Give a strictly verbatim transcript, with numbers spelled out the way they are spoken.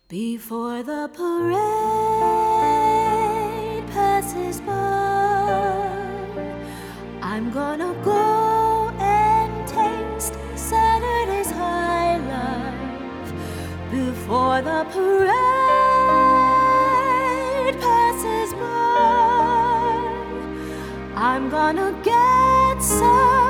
Before the parade passes by, I'm gonna go and taste Saturday's high life. Before the parade passes by, I'm gonna get some